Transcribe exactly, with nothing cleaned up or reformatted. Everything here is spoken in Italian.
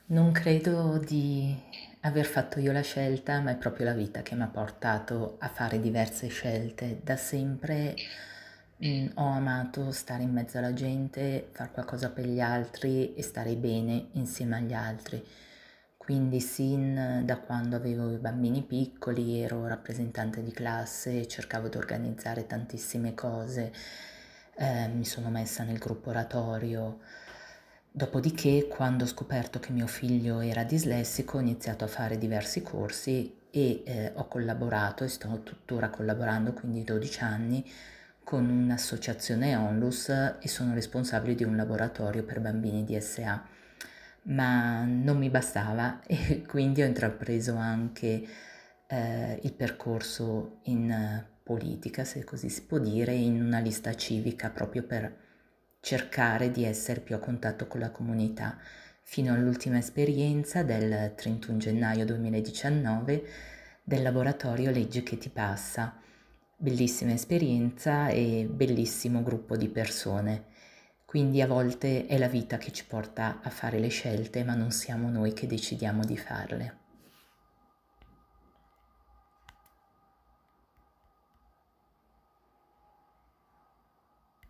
Non credo di aver fatto io la scelta, ma è proprio la vita che mi ha portato a fare diverse scelte. Da sempre, mh, ho amato stare in mezzo alla gente, fare qualcosa per gli altri e stare bene insieme agli altri. Quindi sin da quando avevo i bambini piccoli ero rappresentante di classe, cercavo di organizzare tantissime cose, eh, mi sono messa nel gruppo oratorio. Dopodiché, quando ho scoperto che mio figlio era dislessico, ho iniziato a fare diversi corsi e eh, ho collaborato e sto tuttora collaborando, quindi dodici anni, con un'associazione Onlus e sono responsabile di un laboratorio per bambini D S A. Ma non mi bastava e quindi ho intrapreso anche eh, il percorso in eh, politica, se così si può dire, in una lista civica proprio per cercare di essere più a contatto con la comunità, fino all'ultima esperienza del trentuno gennaio duemiladiciannove del laboratorio Legge che ti passa. Bellissima esperienza e bellissimo gruppo di persone. Quindi a volte è la vita che ci porta a fare le scelte, ma non siamo noi che decidiamo di farle.